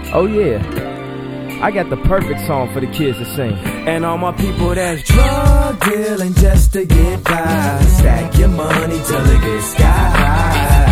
Oh yeah, I got the perfect song for the kids to sing. And all my people that's drug dealing just to get by. Stack your money till it gets sky high.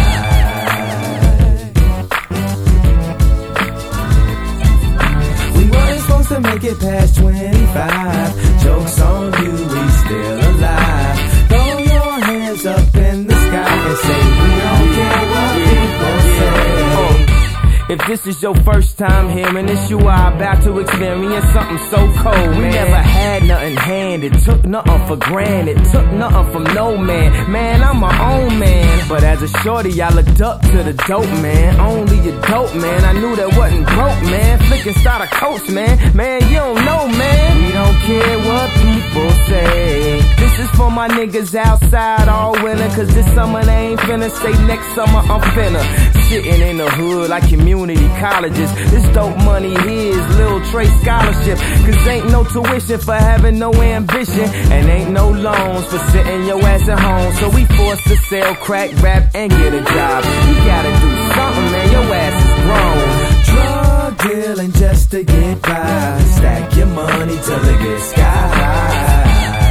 We weren't supposed to make it past 25. Joke's on you, we still alive. Throw your hands up in the sky and say we don't care what people say. If this is your first time hearing this, you are about to experience something so cold. We never had nothing handed, took nothing for granted, took nothing from no man. Man, I'm my own man. But as a shorty, I looked up to the dope man. Only a dope man, I knew that wasn't broke, man. Flicking starter coats, man. Man, you don't know, man. We don't care what people say. This is for my niggas outside all winter, cause this summer they ain't finna say next summer I'm finna. Sitting in the hood like community colleges. This dope money here is Lil Trey scholarship. Cause ain't no tuition for having no ambition, and ain't no loans for sitting your ass at home. So we forced to sell crack, rap, and get a job. You gotta do something, man, your ass is grown. Drug dealing just to get by. Stack your money till it gets sky high.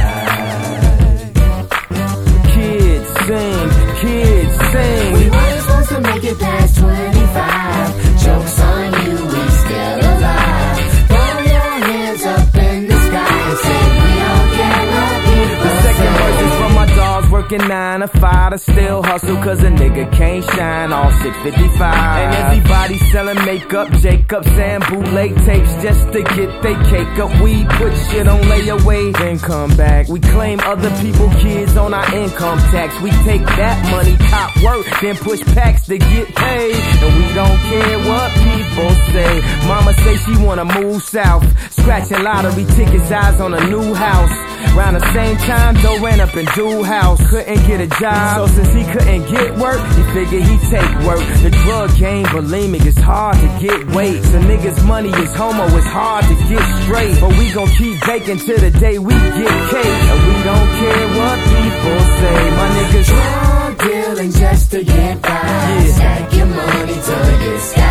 Kids sing, kids sing. We weren't supposed to make it past 25. Joke's on you, we still alive. Throw your hands up in the sky and say we don't care what people The second verse is for my dogs working 9 to 5 to still hustle, cause a nigga can't shine all 655. And everybody selling makeup, Jacobs and bootleg tapes just to get they cake up. We put shit on layaway, then come back. We claim other people kids on our income tax. We take that money, cop work, then push packs to get paid. And we don't care what people say. Mama say she wanna move south, scratching lottery tickets, eyes on a new house. Around the same time, Doe ran up in Dude house, couldn't get a job. So since he couldn't get work, he figured he'd take work. The drug game bulimic, it's hard to get weight. So niggas' money is homo, it's hard to get straight. But we gon' keep baking till the day we get cake. And we don't care what people say. My niggas drug dealing just to get by. Yeah. Stack your money till it gets sky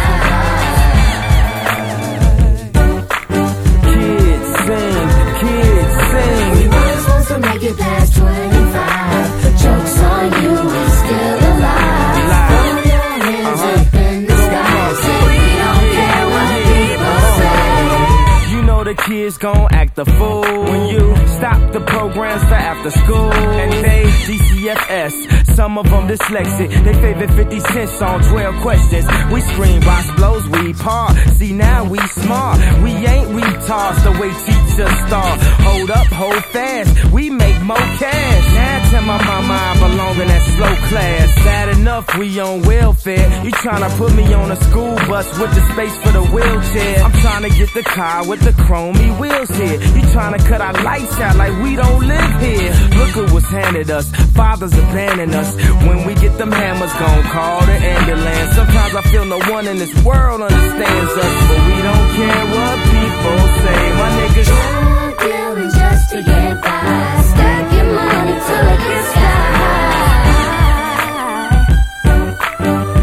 high. Kids sing, kids sing. We weren't supposed to make it past 25. Joke's on you, we still alive. Throw your hands up in the sky and say we don't care what people say. You know the kids gon' act a fool when you stop the programs for after school. And they DCFS, some of them dyslexic. They favorite 50 Cent song, 12 questions. We scream, box blows, we part. See now we smart, we ain't retards the way teachers start. Hold up, hold fast, we make more cash. Now tell my mama I belong in that slow class. Bad enough we on welfare. You tryna put me on a school bus with the space for the wheelchair. I'm tryna get the car with the chromey wheels here. You tryna cut our lights out like we don't live here. Look at what's handed us, fathers abandon us. When we get them hammers, gon' call the ambulance. Sometimes I feel no one in this world understands us, but we don't care what people say. My niggas drug dealing just to get by. Stack your money till it gets sky high.